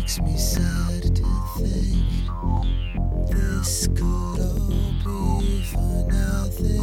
makes me sad to think this could all be for nothing.